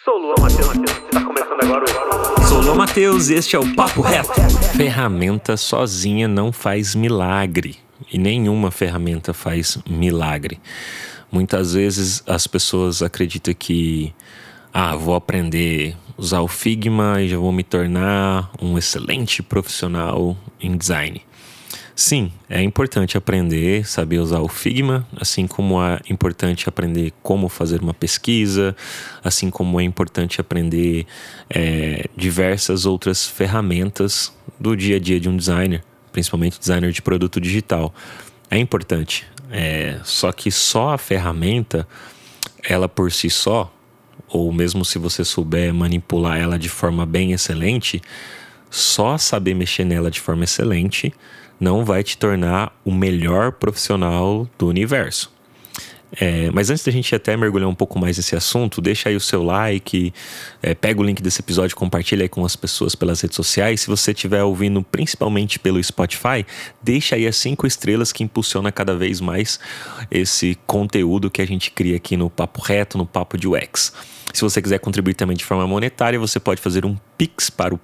Sou o Luan Matheus, está começando agora o... Sou o Luan Matheus e este é o Papo Reto. Ferramenta sozinha não faz milagre. E nenhuma ferramenta faz milagre. Muitas vezes as pessoas acreditam que vou aprender a usar o Figma e já vou me tornar um excelente profissional em design. Sim, é importante aprender, saber usar o Figma, assim como é importante aprender como fazer uma pesquisa, assim como é importante aprender diversas outras ferramentas do dia a dia de um designer, principalmente designer de produto digital. É importante, só que só a ferramenta, ela por si só, ou mesmo se você souber manipular ela de forma bem excelente, só saber mexer nela de forma excelente não vai te tornar o melhor profissional do universo. Mas antes da gente até mergulhar um pouco mais nesse assunto, deixa aí o seu like, pega o link desse episódio, compartilha aí com as pessoas pelas redes sociais. Se você estiver ouvindo principalmente pelo Spotify, deixa aí as 5 estrelas que impulsiona cada vez mais esse conteúdo que a gente cria aqui no Papo Reto, no Papo de UX. Se você quiser contribuir também de forma monetária, você pode fazer um Pix para o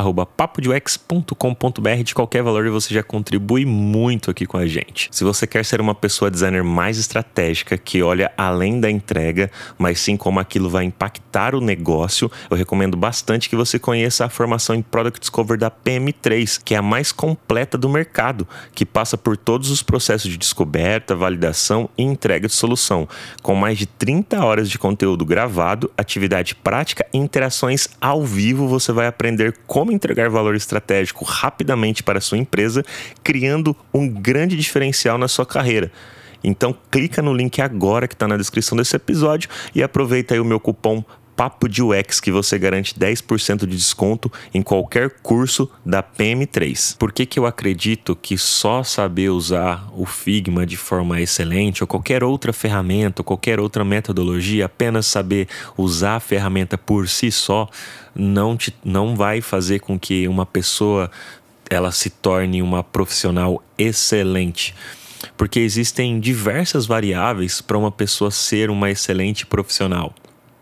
pix@papodeux.com.br. De qualquer valor você já contribui muito aqui com a gente. Se você quer ser uma pessoa designer mais estratégica, que olha além da entrega, mas sim como aquilo vai impactar o negócio, eu recomendo bastante que você conheça a formação em Product Discovery da PM3, que é a mais completa do mercado, que passa por todos os processos de descoberta, validação e entrega de solução, com mais de 30 horas de conteúdo gravado, atividade prática e interações ao vivo. Você vai aprender como entregar valor estratégico rapidamente para a sua empresa, criando um grande diferencial na sua carreira. Então clica no link agora que está na descrição desse episódio e aproveita aí o meu cupom Papo de UX, que você garante 10% de desconto em qualquer curso da PM3. Por que eu acredito que só saber usar o Figma de forma excelente ou qualquer outra ferramenta ou qualquer outra metodologia, apenas saber usar a ferramenta por si só, não vai fazer com que uma pessoa ela se torne uma profissional excelente? Porque existem diversas variáveis para uma pessoa ser uma excelente profissional.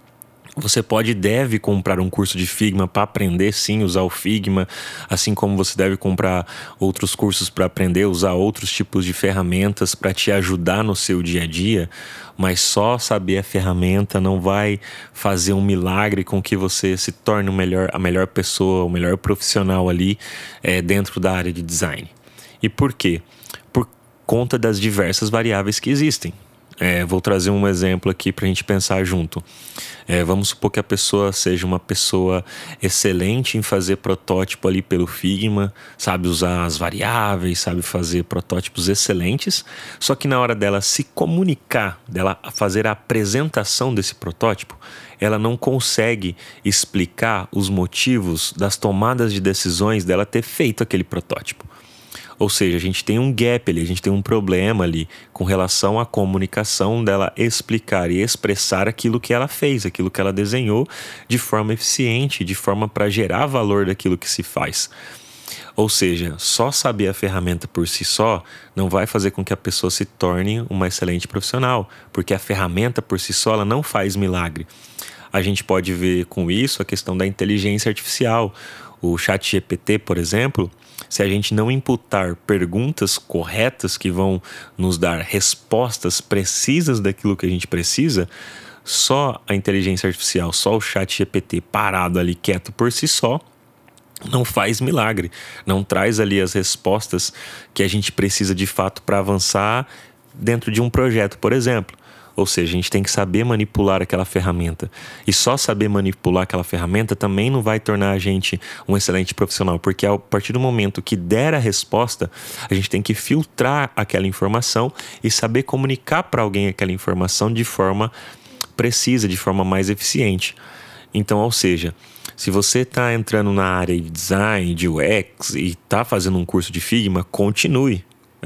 Você pode e deve comprar um curso de Figma para aprender sim usar o Figma, assim como você deve comprar outros cursos para aprender a usar outros tipos de ferramentas para te ajudar no seu dia a dia, mas só saber a ferramenta não vai fazer um milagre com que você se torne a melhor pessoa, o melhor profissional ali dentro da área de design. E por quê? Por conta das diversas variáveis que existem. Vou trazer um exemplo aqui para a gente pensar junto. Vamos supor que a pessoa seja uma pessoa excelente em fazer protótipo ali pelo Figma, sabe usar as variáveis, sabe fazer protótipos excelentes, só que na hora dela se comunicar, dela fazer a apresentação desse protótipo, ela não consegue explicar os motivos das tomadas de decisões dela ter feito aquele protótipo. Ou seja, a gente tem um gap ali, a gente tem um problema ali com relação à comunicação dela explicar e expressar aquilo que ela fez, aquilo que ela desenhou de forma eficiente, de forma para gerar valor daquilo que se faz. Ou seja, só saber a ferramenta por si só não vai fazer com que a pessoa se torne uma excelente profissional, porque a ferramenta por si só ela não faz milagre. A gente pode ver com isso a questão da inteligência artificial. O ChatGPT, por exemplo, se a gente não imputar perguntas corretas que vão nos dar respostas precisas daquilo que a gente precisa, só a inteligência artificial, só o ChatGPT parado ali quieto por si só, não faz milagre, não traz ali as respostas que a gente precisa de fato para avançar dentro de um projeto, por exemplo. Ou seja, a gente tem que saber manipular aquela ferramenta. E só saber manipular aquela ferramenta também não vai tornar a gente um excelente profissional, porque a partir do momento que der a resposta, a gente tem que filtrar aquela informação e saber comunicar para alguém aquela informação de forma precisa, de forma mais eficiente. Então, ou seja, se você está entrando na área de design, de UX e está fazendo um curso de Figma, continue.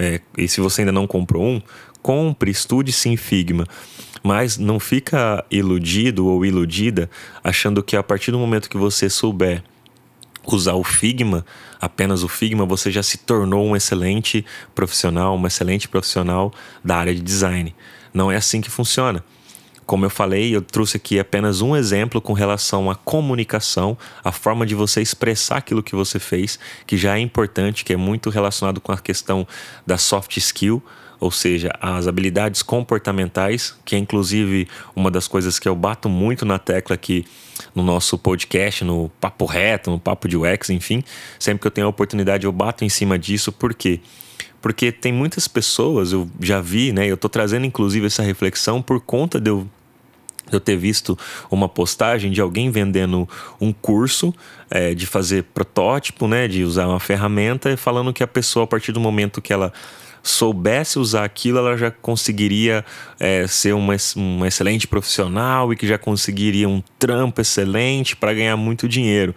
E se você ainda não comprou um, compre, estude sim Figma, mas não fica iludido ou iludida achando que a partir do momento que você souber usar o Figma, apenas o Figma, você já se tornou um excelente profissional, uma excelente profissional da área de design. Não é assim que funciona. Como eu falei, eu trouxe aqui apenas um exemplo com relação à comunicação, a forma de você expressar aquilo que você fez, que já é importante, que é muito relacionado com a questão da soft skill, ou seja, as habilidades comportamentais, que é inclusive uma das coisas que eu bato muito na tecla aqui no nosso podcast, no Papo Reto, no Papo de UX, enfim. Sempre que eu tenho a oportunidade eu bato em cima disso. Por quê? Porque tem muitas pessoas, eu já vi, né? Eu tô trazendo inclusive essa reflexão por conta de eu ter visto uma postagem de alguém vendendo um curso de fazer protótipo, né? De usar uma ferramenta, falando que a pessoa, a partir do momento que ela soubesse usar aquilo, ela já conseguiria ser uma excelente profissional e que já conseguiria um trampo excelente para ganhar muito dinheiro.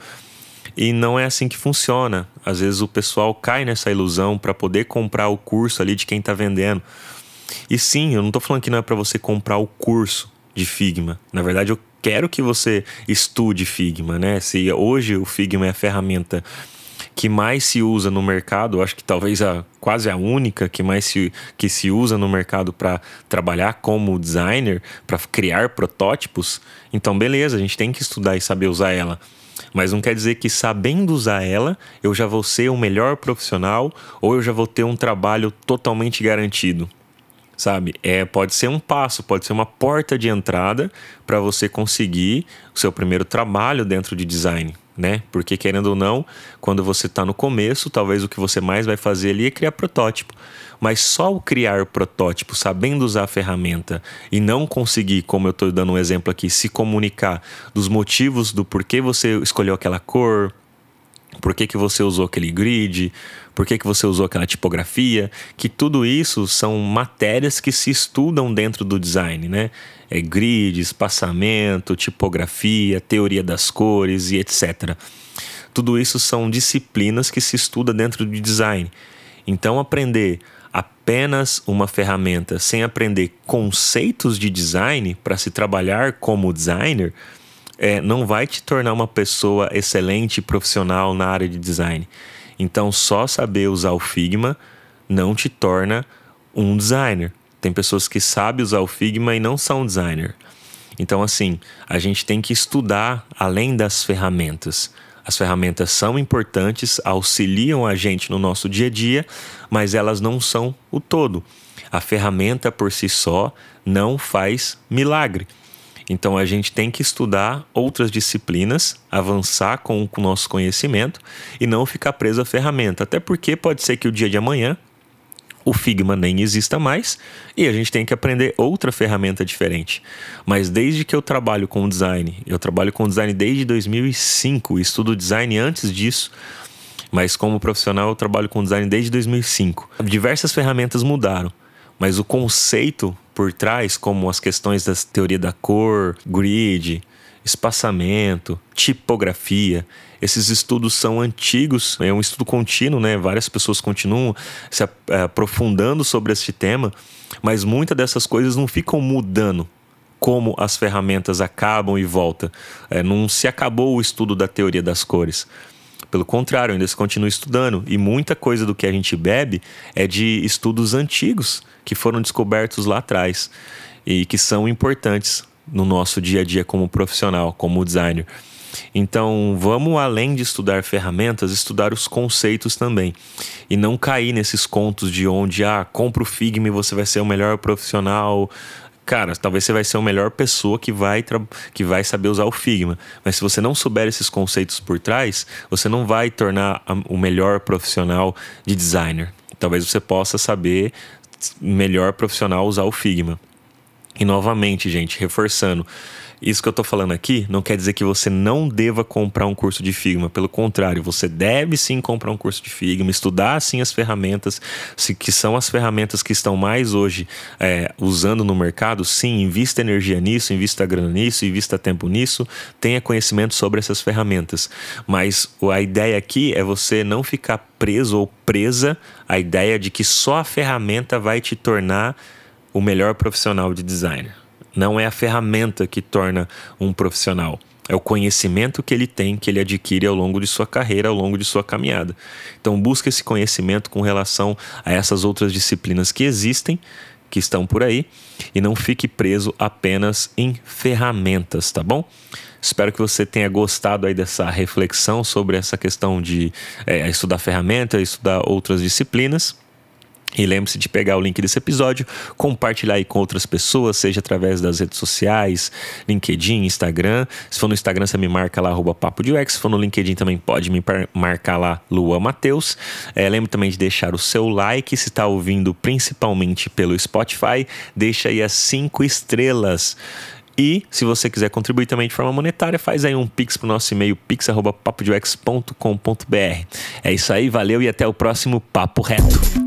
E não é assim que funciona. Às vezes o pessoal cai nessa ilusão para poder comprar o curso ali de quem está vendendo. E sim, eu não estou falando que não é para você comprar o curso de Figma. Na verdade, eu quero que você estude Figma, né? Se hoje o Figma é a ferramenta que mais se usa no mercado, eu acho que talvez quase a única que se usa no mercado para trabalhar como designer, para criar protótipos, então beleza, a gente tem que estudar e saber usar ela. Mas não quer dizer que sabendo usar ela, eu já vou ser o melhor profissional ou eu já vou ter um trabalho totalmente garantido. Sabe? Pode ser um passo, pode ser uma porta de entrada para você conseguir o seu primeiro trabalho dentro de design, né? Porque querendo ou não, quando você está no começo, talvez o que você mais vai fazer ali é criar protótipo. Mas só o criar protótipo, sabendo usar a ferramenta e não conseguir, como eu estou dando um exemplo aqui, se comunicar dos motivos do porquê você escolheu aquela cor, por que você usou aquele grid, por que você usou aquela tipografia, que tudo isso são matérias que se estudam dentro do design, né? Grid, espaçamento, tipografia, teoria das cores e etc. Tudo isso são disciplinas que se estuda dentro do design. Então, aprender apenas uma ferramenta sem aprender conceitos de design para se trabalhar como designer não vai te tornar uma pessoa excelente profissional na área de design. Então, só saber usar o Figma não te torna um designer. Tem pessoas que sabem usar o Figma e não são designer. Então, assim, a gente tem que estudar além das ferramentas. As ferramentas são importantes, auxiliam a gente no nosso dia a dia, mas elas não são o todo. A ferramenta por si só não faz milagre. Então a gente tem que estudar outras disciplinas, avançar com o nosso conhecimento e não ficar preso à ferramenta. Até porque pode ser que o dia de amanhã o Figma nem exista mais e a gente tem que aprender outra ferramenta diferente. Mas desde que eu trabalho com design, eu trabalho com design desde 2005, estudo design antes disso, mas como profissional eu trabalho com design desde 2005. Diversas ferramentas mudaram, mas o conceito por trás, como as questões da teoria da cor, grid, espaçamento, tipografia, esses estudos são antigos, é um estudo contínuo, né? Várias pessoas continuam se aprofundando sobre este tema, mas muitas dessas coisas não ficam mudando como as ferramentas acabam e voltam. Não se acabou o estudo da teoria das cores. Pelo contrário, ainda se continua estudando. E muita coisa do que a gente bebe é de estudos antigos que foram descobertos lá atrás e que são importantes no nosso dia a dia como profissional, como designer. Então, vamos além de estudar ferramentas, estudar os conceitos também. E não cair nesses contos de onde, compra o Figma e você vai ser o melhor profissional. Cara, talvez você vai ser a melhor pessoa que vai saber usar o Figma. Mas se você não souber esses conceitos por trás, você não vai tornar o melhor profissional de designer. Talvez você possa saber melhor profissional usar o Figma. E novamente, gente, reforçando, isso que eu estou falando aqui não quer dizer que você não deva comprar um curso de Figma. Pelo contrário, você deve sim comprar um curso de Figma, estudar sim as ferramentas, que são as ferramentas que estão mais hoje usando no mercado. Sim, invista energia nisso, invista grana nisso, invista tempo nisso, tenha conhecimento sobre essas ferramentas. Mas a ideia aqui é você não ficar preso ou presa à ideia de que só a ferramenta vai te tornar o melhor profissional de designer. Não é a ferramenta que torna um profissional. É o conhecimento que ele tem, que ele adquire ao longo de sua carreira, ao longo de sua caminhada. Então busca esse conhecimento com relação a essas outras disciplinas que existem, que estão por aí e não fique preso apenas em ferramentas, tá bom? Espero que você tenha gostado aí dessa reflexão sobre essa questão de estudar ferramenta, estudar outras disciplinas. E lembre-se de pegar o link desse episódio, compartilhar aí com outras pessoas, seja através das redes sociais, LinkedIn, Instagram. Se for no Instagram, você me marca lá, @papo_de_UX. Se for no LinkedIn, também pode me marcar lá, Luan Matheus. Lembre também de deixar o seu like, se está ouvindo principalmente pelo Spotify, deixa aí as 5 estrelas. E se você quiser contribuir também de forma monetária, faz aí um pix pro nosso e-mail, pix@papodeux.com.br. É isso aí, valeu e até o próximo Papo Reto.